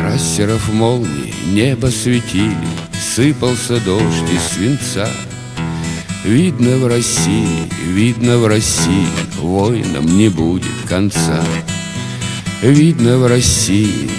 трассеров молнии небо светили, сыпался дождь из свинца. Видно в России войнам не будет конца. Видно в России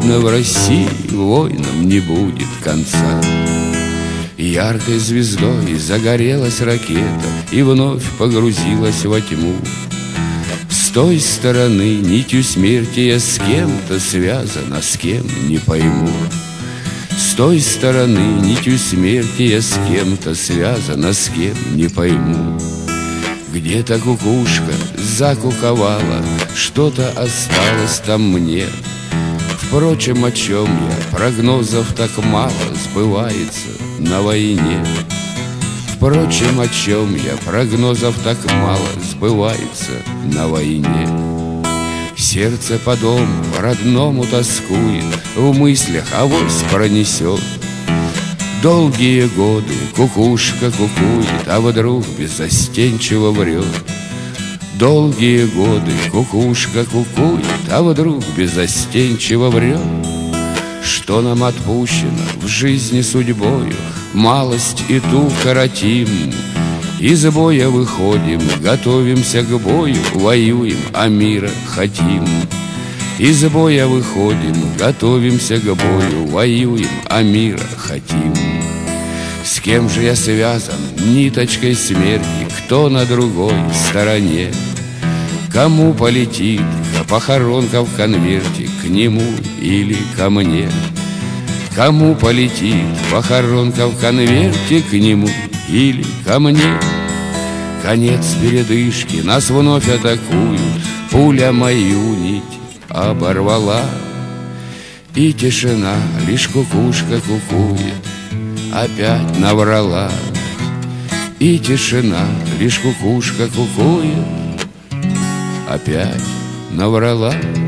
войнам не будет конца. Яркой звездой загорелась ракета и вновь погрузилась во тьму. С той стороны нитью смерти я с кем-то связан, а с кем не пойму. С той стороны нитью смерти я с кем-то связан, а с кем не пойму. Где-то кукушка закуковала, что-то осталось там мне. Впрочем, о чем я? Прогнозов так мало сбывается на войне. Впрочем, о чем я? Прогнозов так мало сбывается на войне. Сердце по дому родному тоскует, в мыслях авось пронесет. Долгие годы кукушка кукует, а вдруг беззастенчиво врет. Долгие годы кукушка кукует, а вдруг беззастенчиво врет. Что нам отпущено в жизни судьбою, малость и ту коротим. Из боя выходим, готовимся к бою, воюем, а мира хотим. Из боя выходим, готовимся к бою, воюем, а мира хотим. С кем же я связан ниточкой смерти, кто на другой стороне? Кому полетит похоронка в конверте, к нему или ко мне? Кому полетит похоронка в конверте, к нему или ко мне? Конец передышки, нас вновь атакуют, пуля мою нить оборвала. И тишина, лишь кукушка кукует, опять наврала. И тишина, лишь кукушка кукует, опять наврала.